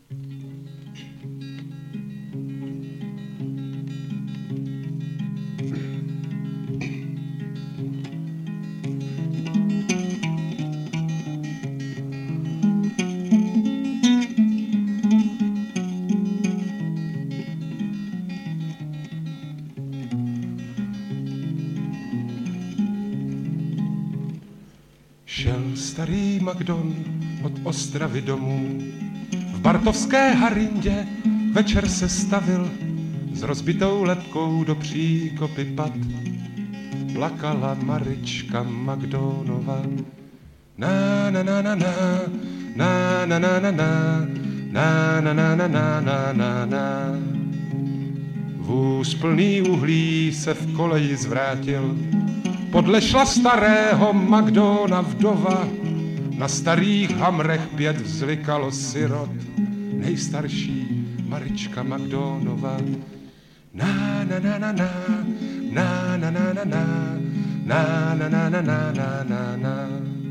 Šel starý Magdon od Ostravy domů, v Bartovské Harindě večer se stavil, s rozbitou lebkou do příkopy pad. Plakala Marička Magdonova, na na na na na, na na na na na, na na na na na na na na. Vůz plný uhlí se v koleji zvrátil, podlešla starého Magdona vdova, na starých hamrech 5 vzlikalo sirot, nejstarší Marička Magdonova. Na na na na na, na na na na na, na na na na na na na na.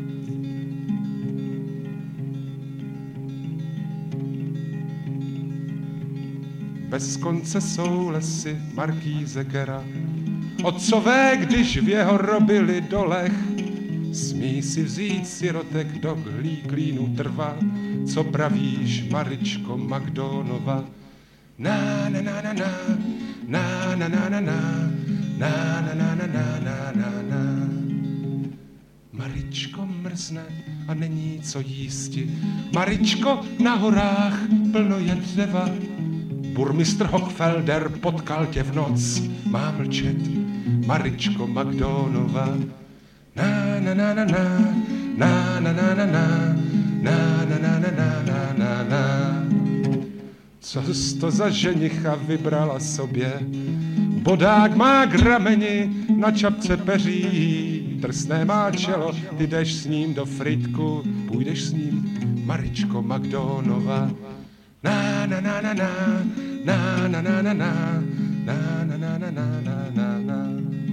Bez konce jsou lesy Markýze Gera, otcové, když v jeho robili dolech, smí si vzít sirotek do klínu trva, co pravíš, Maričko Magdonova. Na na na na na, na na na na na, na na na na na na na na. Maričko mrzne a není co jísti, Maričko, na horách plno je dřeva, burmistr Hochfelder potkal tě v noc, má mlčet, Maričko Magdonova. Na na na na na, na na na na na, na na na na na na na na. Co jsi to za ženicha vybrala sobě? Bodák má k rameni, na čapce peří, drsné má čelo, ty jdeš s ním do Frýdku, půjdeš s ním, Maričko Magdonova. Na na na na na, na na na na na, na na na na na na na na.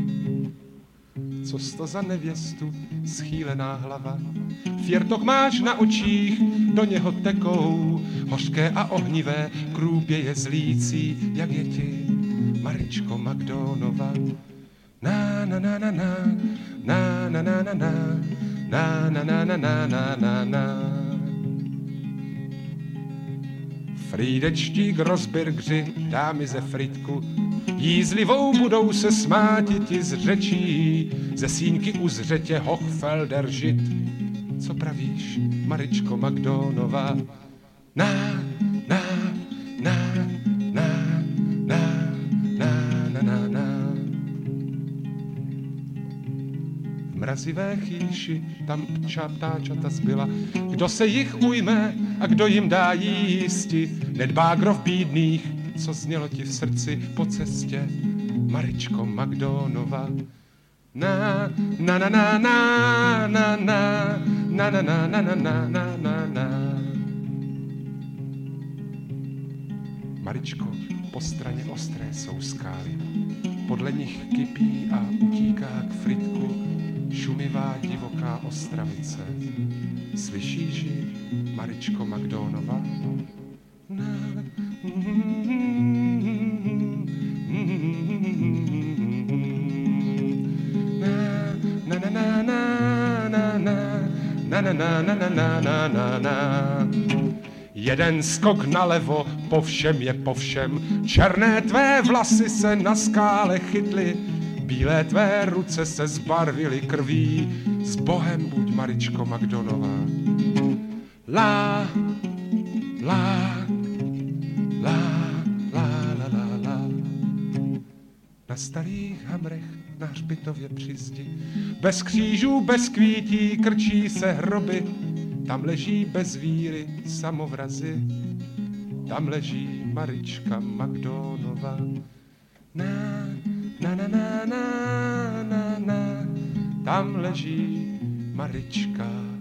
Co to za nevěstu, schýlená hlava, fjertok máš na očích, do něho tekou, hořké a ohnivé, krůpě je zlící, jak je ti, Maričko Magdonova. Na na na na na, na na na na na, na na na na na na na na. Frýdečtí grosbirgři, dámy ze Frýdku, jízlivou budou se smátiti z řečí, ze sýnky u zřetě Hochfelder žit. Co pravíš, Maričko Magdonova? Na, na, na, na, na, na, na, na, na. V mrazivé chýši tam ptáčata zbyla, kdo se jich ujme a kdo jim dá jísti, nedbá grof bídných, co znělo ti v srdci po cestě, Maričko Magdonova. Na na na na na na na na na na na na na na na. Maričko, po straně ostré jsou skály, podle nich kypí a utíká k Frýdku šumivá divoká Ostravice. Slyšíš ji, Maričko Magdonova? Na na na na na na na na na na na na na na. Jeden skok nalevo, po všem je po všem, černé tvé vlasy se na skále chytly, bílé tvé ruce se zbarvily krví, s Bohem buď, Maričko Magdonova. La, la, la, la, la, la, la. Na starých hamrech na hřbitově při zdi, bez křížů, bez kvítí, krčí se hroby, tam leží bez víry samovrazy, tam leží Marička Magdonova. Na, na, na, na, na, na, na, tam leží Marička